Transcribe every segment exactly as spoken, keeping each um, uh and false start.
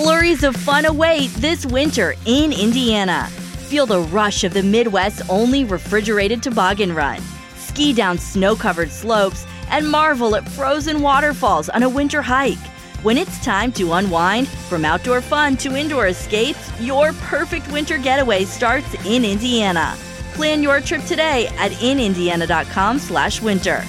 Flurries of fun await this winter in Indiana. Feel the rush of the Midwest's only refrigerated toboggan run. Ski down snow-covered slopes and marvel at frozen waterfalls on a winter hike. When it's time to unwind, from outdoor fun to indoor escapes, your perfect winter getaway starts in Indiana. Plan your trip today at in indiana dot com slash winter.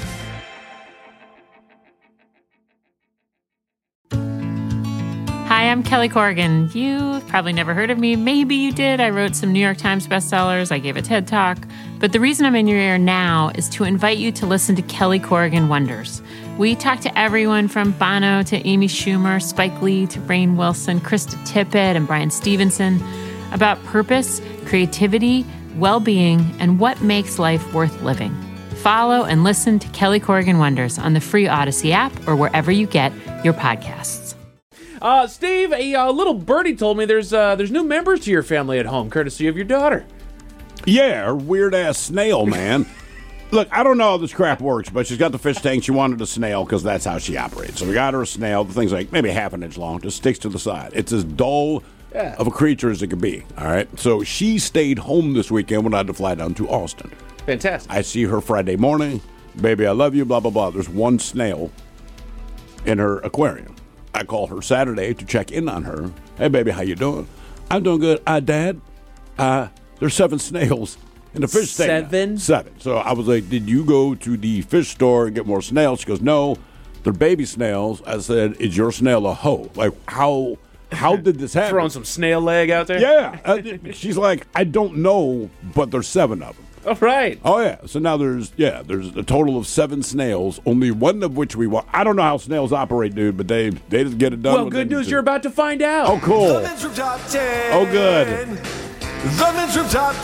Hi, I'm Kelly Corrigan. You've probably never heard of me. Maybe you did. I wrote some New York Times bestsellers. I gave a TED Talk. But the reason I'm in your ear now is to invite you to listen to Kelly Corrigan Wonders. We talk to everyone from Bono to Amy Schumer, Spike Lee to Rainn Wilson, Krista Tippett, and Brian Stevenson about purpose, creativity, well-being, and what makes life worth living. Follow and listen to Kelly Corrigan Wonders on the free Odyssey app or wherever you get your podcasts. Uh, Steve, a uh, little birdie told me there's uh, there's new members to your family at home, courtesy of your daughter. Yeah, her weird-ass snail, man. Look, I don't know how this crap works, but she's got the fish tank. She wanted a snail because that's how she operates. So we got her a snail. The thing's like maybe half an inch long, just sticks to the side. It's as dull yeah. of a creature as it could be, all right? So she stayed home this weekend when I had to fly down to Austin. Fantastic. I see her Friday morning. Baby, I love you, blah, blah, blah. There's one snail in her aquarium. I call her Saturday to check in on her. Hey, baby, how you doing? I'm doing good. Uh, Dad, uh, there's seven snails in the fish tank. Seven? Seven. So I was like, did you go to the fish store and get more snails? She goes, no, they're baby snails. I said, is your snail a hoe? Like, how how did this happen? Throwing some snail leg out there? Yeah. Uh, she's like, I don't know, but there's seven of them. All right. Oh, yeah. So now there's, yeah, there's a total of seven snails, only one of which we want. I don't know how snails operate, dude, but they they just get it done. Well, good news, you're about to find out. Oh, cool. The Men's Room Top ten. Oh, good. The Men's Room Top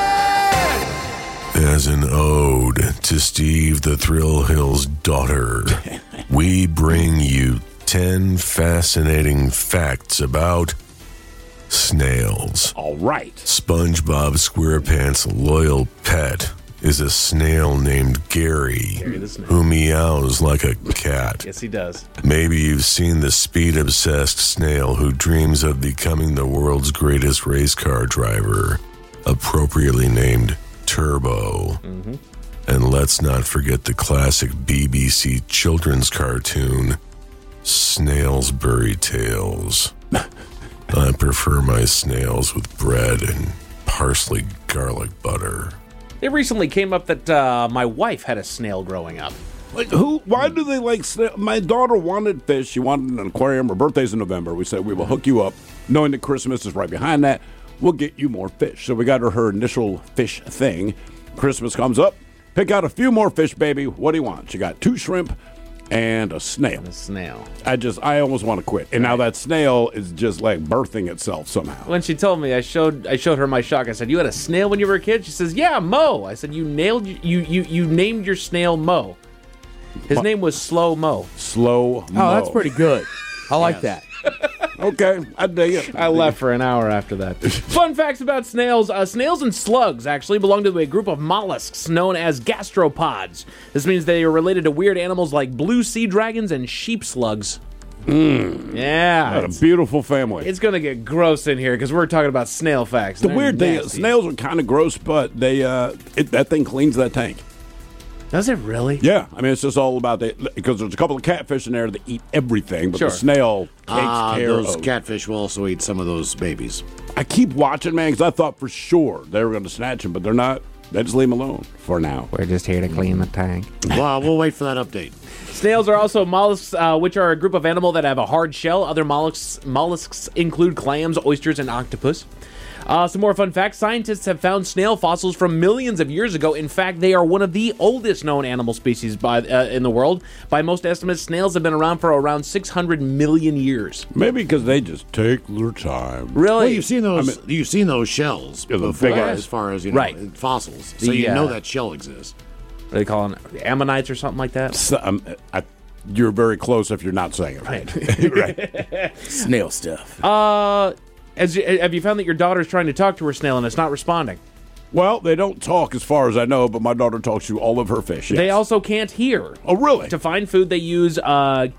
ten. As an ode to Steve the Thrill Hill's daughter, we bring you ten fascinating facts about snails. All right. SpongeBob SquarePants' loyal pet is a snail named Gary, Gary the snail. who meows like a cat. Yes, he does. Maybe you've seen the speed-obsessed snail who dreams of becoming the world's greatest race car driver, appropriately named Turbo. Mm-hmm. And let's not forget the classic B B C children's cartoon, Snailsbury Tales. I prefer my snails with bread and parsley garlic butter. It recently came up that uh, my wife had a snail growing up. Like, who? Why do they like snail? My daughter wanted fish. She wanted an aquarium. Her birthday's in November. We said we will hook you up, knowing that Christmas is right behind that. We'll get you more fish. So we got her her initial fish thing. Christmas comes up. Pick out a few more fish, baby. What do you want? She got two shrimp and a snail. A snail. I just, I almost want to quit. And right. now that snail is just like birthing itself somehow. When she told me, I showed I showed her my shock. I said, "You had a snail when you were a kid?" She says, "Yeah, Mo." I said, "You nailed you you you named your snail Mo." His Mo. name was Slow Mo. Slow Mo. Oh, that's pretty good. I like yes. that. Okay, I dig it. I left for an hour after that. Fun facts about snails. Uh, snails and slugs actually belong to a group of mollusks known as gastropods. This means they are related to weird animals like blue sea dragons and sheep slugs. Mm. Yeah. What a beautiful family. It's going to get gross in here because we're talking about snail facts. The They're weird nasty. thing is snails are kind of gross, but they uh, it, that thing cleans that tank. Does it really? Yeah. I mean, it's just all about the because there's a couple of catfish in there that eat everything, but sure. the snail takes uh, care those of. catfish will also eat some of those babies. I keep watching, man, because I thought for sure they were going to snatch them, but they're not. They just leave them alone for now. We're just here to clean the tank. Well, we'll wait for that update. Snails are also mollusks, uh, which are a group of animal that have a hard shell. Other mollusks, mollusks include clams, oysters, and octopus. Uh, some more fun facts. Scientists have found snail fossils from millions of years ago. In fact, they are one of the oldest known animal species by, uh, in the world. By most estimates, snails have been around for around six hundred million years. Maybe because they just take their time. Really? Well, you've seen those. I mean, you've seen those shells yeah, the before, big as far as you know, right. fossils. So The, you know uh, that shell exists. What do they call them? Ammonites or something like that? So, um, I, you're very close if you're not saying it right. right. Snail stuff. Uh... As, have you found that your daughter's trying to talk to her snail and it's not responding? Well, they don't talk as far as I know, but my daughter talks to all of her fish. Yes. They also can't hear. Oh, really? To find food, they use uh,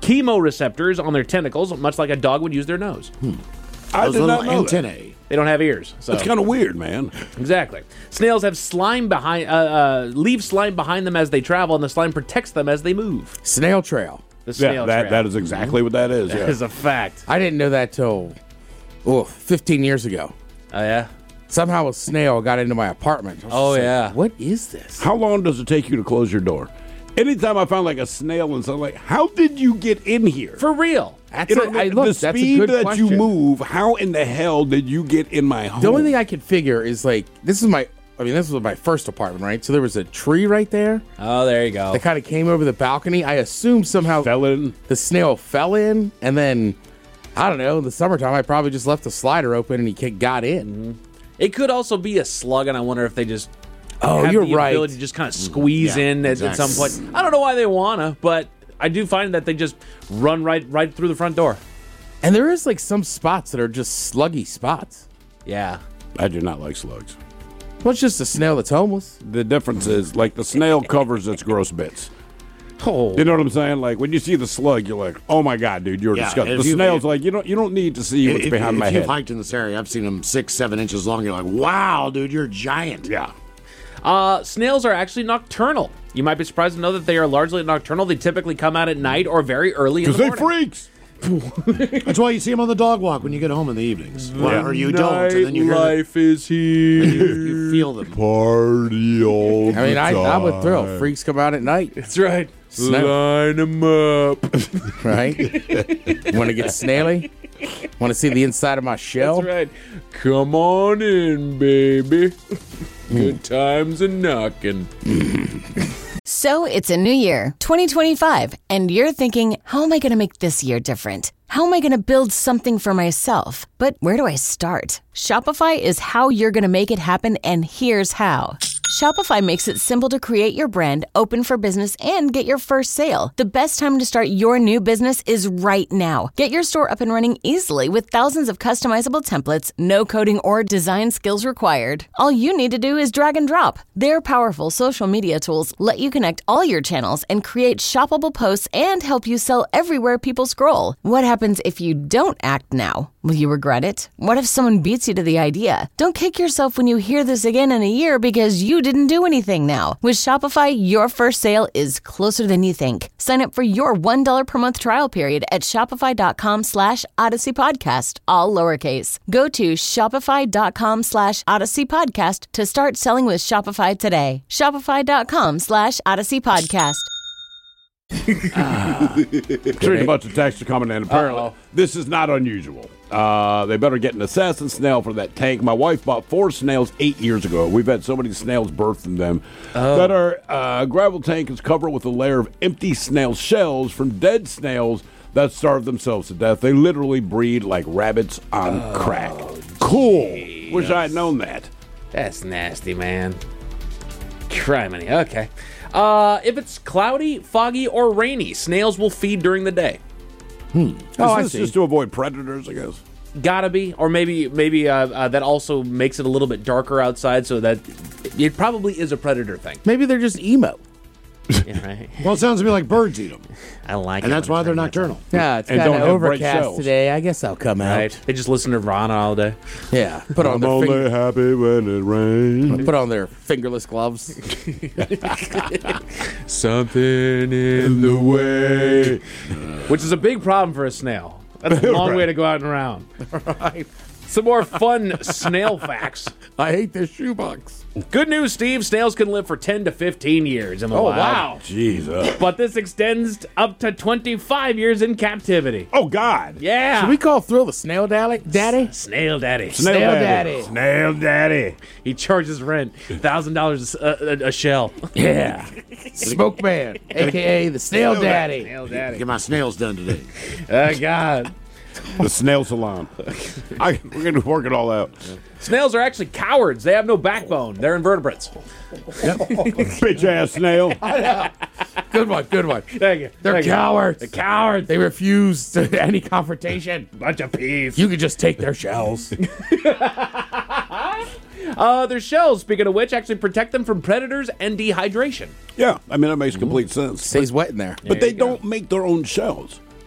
chemoreceptors on their tentacles, much like a dog would use their nose. I Those did little not know antennae. They don't have ears. So. That's kind of weird, man. Exactly. Snails have slime behind, uh, uh, leave slime behind them as they travel, and the slime protects them as they move. Snail trail. The Yeah, snail that, trail. that is exactly what that is. That Yeah. is a fact. I didn't know that till oh, fifteen years ago. Oh, yeah? Somehow a snail got into my apartment. I was Oh, just like, yeah. what is this? How long does it take you to close your door? Anytime I found like a snail and something, like, how did you get in here? For real. That's You a, know, I, the look, that's a speed good that question. you move, how in the hell did you get in my home? The only thing I could figure is like this is my. I mean, this was my first apartment, right? So there was a tree right there Oh, there you go. that kind of came over the balcony. I assume somehow fell in. the snail fell in, and then I don't know. In the summertime, I probably just left the slider open and he ca- got in. It could also be a slug, and I wonder if they just Oh, have you're the right. ability to just kind of squeeze Yeah, in at, at some exactly. point. I don't know why they wanna, but I do find that they just run right right through the front door. And there is like some spots that are just sluggy spots. Yeah. I do not like slugs. Well, it's just a snail that's homeless. The difference is, like, the snail covers its gross bits. Oh. You know what I'm saying? Like, when you see the slug, you're like, oh my God, dude, you're Yeah, disgusting. if The you- snail's if- like, you don't you don't need to see what's If, behind if my you've head. hiked in this area, I've seen them six, seven inches long. You're like, wow, dude, you're giant. Yeah. Uh, snails are actually nocturnal. You might be surprised to know that they are largely nocturnal. They typically come out at night or very early in the Because they morning. freaks. That's why you see them on the dog walk when you get home in the evenings. Well, or you don't, and then you hear the, Life is here. you, you feel them. Party all I mean, I, I would thrill. Freaks come out at night, That's right. Snail. Line them up. right? Want to get snaily? Want to see the inside of my shell? That's right. Come on in, baby. Good times a knocking. So it's a new year, twenty twenty-five, and you're thinking, how am I going to make this year different? How am I going to build something for myself? But where do I start? Shopify is how you're going to make it happen, and here's how. Shopify makes it simple to create your brand, open for business, and get your first sale. The best time to start your new business is right now. Get your store up and running easily with thousands of customizable templates, no coding or design skills required. All you need to do is drag and drop. Their powerful social media tools let you connect all your channels and create shoppable posts and help you sell everywhere people scroll. What happens if you don't act now? Will you regret it? What if someone beats you to the idea? Don't kick yourself when you hear this again in a year because you didn't do anything now. With Shopify, your first sale is closer than you think. Sign up for your one dollar per month trial period at shopify.com slash Odyssey Podcast, all lowercase. Go to shopify.com slash Odyssey Podcast to start selling with Shopify today. Shopify.com slash Odyssey Podcast. Pretty much a text coming in. Apparently, Uh-oh. this is not unusual. Uh, they better get an assassin snail for that tank. My wife bought four snails eight years ago. We've had so many snails birthed in them that our uh, gravel tank is covered with a layer of empty snail shells from dead snails that starved themselves to death. They literally breed like rabbits on crack. Cool. Wish I had known that. That's nasty, man. Criminy. Okay. Uh, if it's cloudy, foggy, or rainy, snails will feed during the day. Oh, I Is this see. just to avoid predators, I guess? Gotta be, or maybe maybe uh, uh, that also makes it a little bit darker outside, so that it probably is a predator thing. Maybe they're just emo. Yeah, right. Well, it sounds to me like birds eat them. I like it. And that's when why it's they're raining nocturnal. Yeah, it's And kind don't of have bright overcast shells. today. I guess I'll come out. outside. Right. They just listen to Nirvana all day. Yeah, put on I'm their only finger, happy when it rains. put on their fingerless gloves. Something in the way. Which is a big problem for a snail. That's a long Right. way to go out and around. Right. Some more fun snail facts. I hate this shoebox. Good news, Steve. Snails can live for ten to fifteen years in the wild. Jesus. But this extends up to twenty-five years in captivity. Oh, God. Yeah. Should we call Thrill the snail daddy? Daddy? Snail Daddy. Snail daddy. Snail daddy. He charges rent, one thousand dollars a, a, a shell. Yeah. Smoke Man, a k a the snail daddy. Snail Daddy. Get my snails done today. Oh, God. The snail salon. I, we're going to work it all out. Snails are actually cowards. They have no backbone. They're invertebrates. Bitch ass snail. Good one, good one. Thank you. They're Thank you. cowards. They're cowards. They refuse to any confrontation. Bunch of peas. You could just take their shells. Uh, their shells, speaking of which, actually protect them from predators and dehydration. Yeah, I mean, that makes complete sense. Stays wet in there. But they don't make their own shells.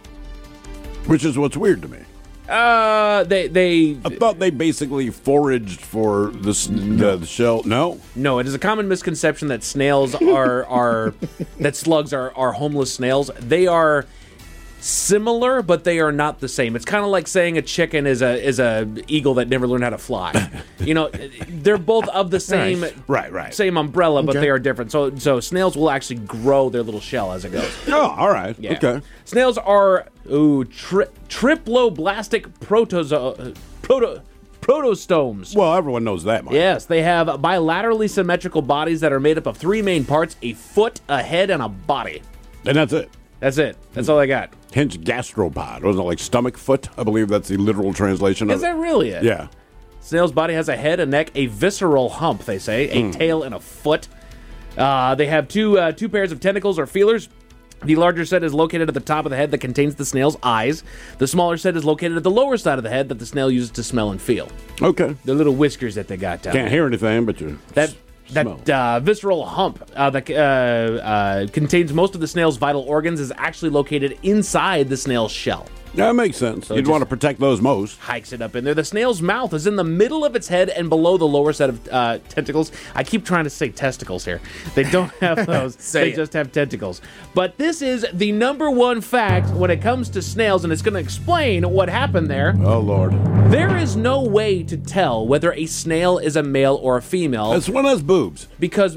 Which is what's weird to me. Uh, they they. I thought they basically foraged for the, s- the, the shell. No? No, it is a common misconception that snails are are that slugs are are homeless snails. They are similar, but they are not the same. It's kind of like saying a chicken is a is a eagle that never learned how to fly. You know, they're both of the same Right, right. same umbrella, but Okay. they are different. So so snails will actually grow their little shell as it goes. Oh, all right. Yeah. Okay. Snails are ooh tri- triploblastic protozo- proto protostomes. Well, everyone knows that, Mike. Yes, they have bilaterally symmetrical bodies that are made up of three main parts: a foot, a head, and a body. And that's it. That's it. That's all they got. Hence gastropod. Wasn't it like stomach foot? I believe that's the literal translation of Is it. that really it? Yeah. Snail's body has a head, a neck, a visceral hump, they say, a tail, and a foot. Uh, they have two uh, two pairs of tentacles or feelers. The larger set is located at the top of the head that contains the snail's eyes. The smaller set is located at the lower side of the head that the snail uses to smell and feel. Okay. The little whiskers that they got down Can't there. hear anything, but you That s- that smell. uh, visceral hump uh, that uh, uh, contains most of the snail's vital organs is actually located inside the snail's shell. That makes sense. You'd just- want to protect those most. Hikes it up in there. The snail's mouth is in the middle of its head and below the lower set of uh, tentacles. I keep trying to say testicles here. They don't have those. Say they it. just have tentacles. But this is the number one fact when it comes to snails, and it's going to explain what happened there. Oh, Lord. There is no way to tell whether a snail is a male or a female This one has boobs. because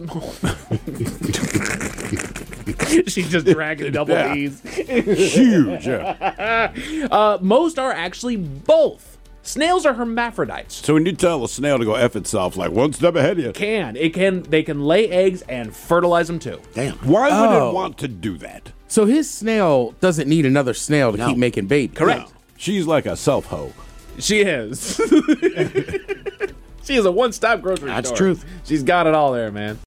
she's just dragging double Yeah. E's. Huge. Yeah. Uh, most are actually both. Snails are hermaphrodites. So when you tell a snail to go F itself, like one step ahead of you, Can it can they can lay eggs and fertilize them too. damn. Why would Oh. it want to do that? So his snail doesn't need another snail to No. keep making babies. Correct. She's like a self-hoe. She is. She is a one-stop grocery That's store. truth. She's got it all there, man.